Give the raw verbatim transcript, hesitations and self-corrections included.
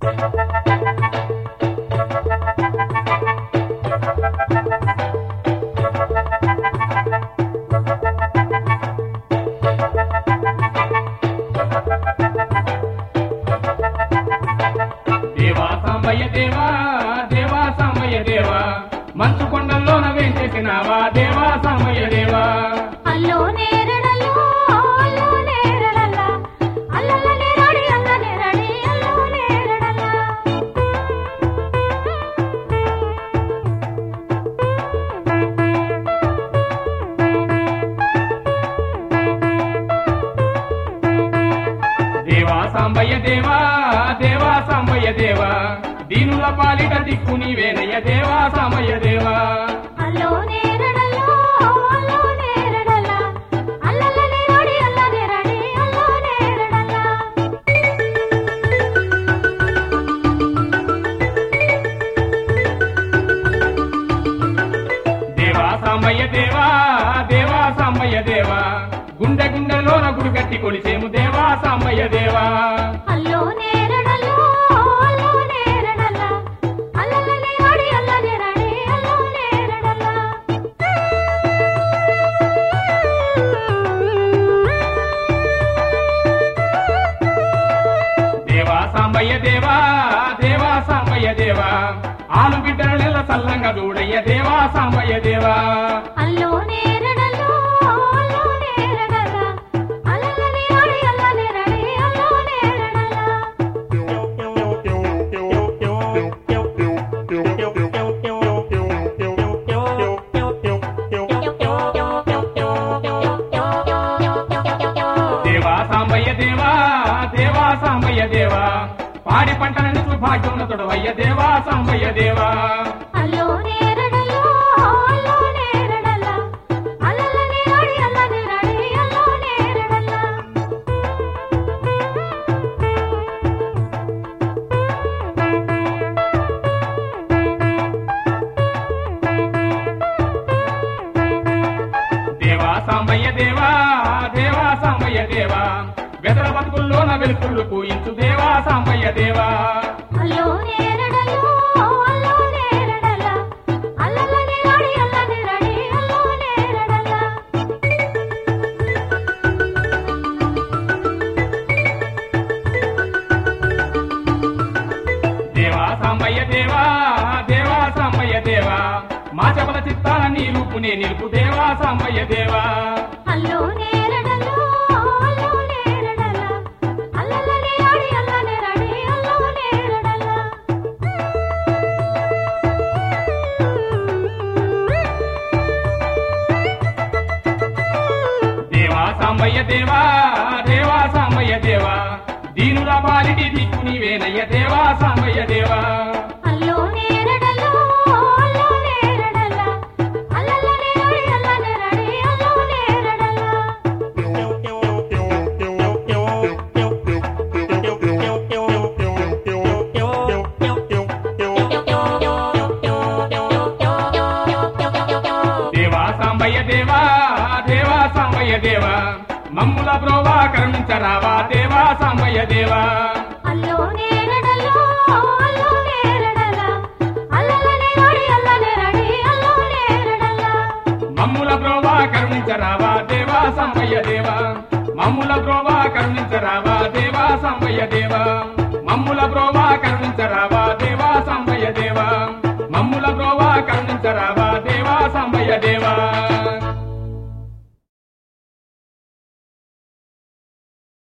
దేవా సాంబయ్య దేవా దేవా సాంబయ్య దేవా మంచు కొండల్లోన వేంచేసినావా దేవా సాంబయ్య దేవా అల్లో నేరడల్లో అల్లో నేరడల్లా అల్లల్ల నేరడి అల్ల నేరడి అల్లో నేరడల్లా దేవా సాంబయ్య దేవా దేవా సాంబయ్య దేవా దీనుల పాలిట దిక్కు నీవేనయ్య దేవా సాంబయ్య దేవా అల్లో నేరడల్లో అల్లో నేరడల్లా అల్లల్ల నేరడి అల్ల నేరడి అల్లో నేరడల్లా దేవా సాంబయ్య దేవా దేవా సాంబయ్య దేవా గుండె గుండెలోన గుడి కట్టి కొలిసేము దేవా సాంబయ్య దేవా అల్లో నేరడల్లో అల్లో నేరడల్లా అల్లల్ల నేరడి అల్ల నేరడి అల్లో నేరడల్లా దేవా సాంబయ్య దేవా దేవా సాంబయ్య దేవా ఆలు బిడ్డల నెల సల్లంగా చూడయ్య దేవా సాంబయ్య దేవా అల్లో నేరడల్లో అల్లో నేరడల్లా అల్లల్ల నేరడి అల్ల నేరడి అల్లో నేరడల్లా దేవా సాంబయ్య దేవా దేవా సాంబయ్య దేవా పాడి పంటలను సుభాగ్యం తొడవయ్య దేవా సాంబయ్య దేవా అల్లో నేరడల్లో అల్లో నేరడల్లా అల్లల్ల నేరడి అల్ల నేరడి అల్లో నేరడల్లా దేవా సాంబయ్య దేవా దేవా సాంబయ్య దేవా వెదల బతుకుల్లోన వెలుతుళ్ళు పూయించు దేవా సాంబయ్య దేవా అల్లో నేరడల్లో అల్లో నేరడల్లా అల్లల్ల నేరడి అల్ల నేరడి అల్లో నేరడల్లా దేవా సాంబయ్య దేవా దేవా సాంబయ్య దేవా మా చపల చిత్తాల నీలుపునే నిలుపు దేవా సాంబయ్య దేవా అల్లో నేరడల్లో అల్లో నేరడల్లా అల్లల్ల నేరడి అల్ల నేరడి అల్లో నేరడల్లా దేవా సాంబయ్య దేవా దేవా సాంబయ్య దేవా దీనుల పాలిటి దిక్కు నీవేనయ్య దేవా సాంబయ్య దేవా అల్లో నేరడల్లో అల్లో నేరడల్లా అల్లల్ల నేరడి అల్ల నేరడి అల్లో నేరడల్లా దేవా సాంబయ్య దేవా దేవా సాంబయ్య దేవా మమ్ముల బ్రోవా కరుణించరావా దేవా సాంబయ్య దేవా అల్లో నేరడల్లో అల్లో నేరడల్లా అల్లల్ల నేరడి అల్ల నేరడి అల్లో నేరడల్లా మమ్ముల బ్రోవా కరుణించరావా దేవా సాంబయ్య దేవా మమ్ముల బ్రోవా కరుణించరావా దేవా సాంబయ్య దేవా మమ్ముల బ్రోవా కరుణించరావా దేవా సాంబయ్య దేవా మమ్ముల బ్రోవా కరుణించరావా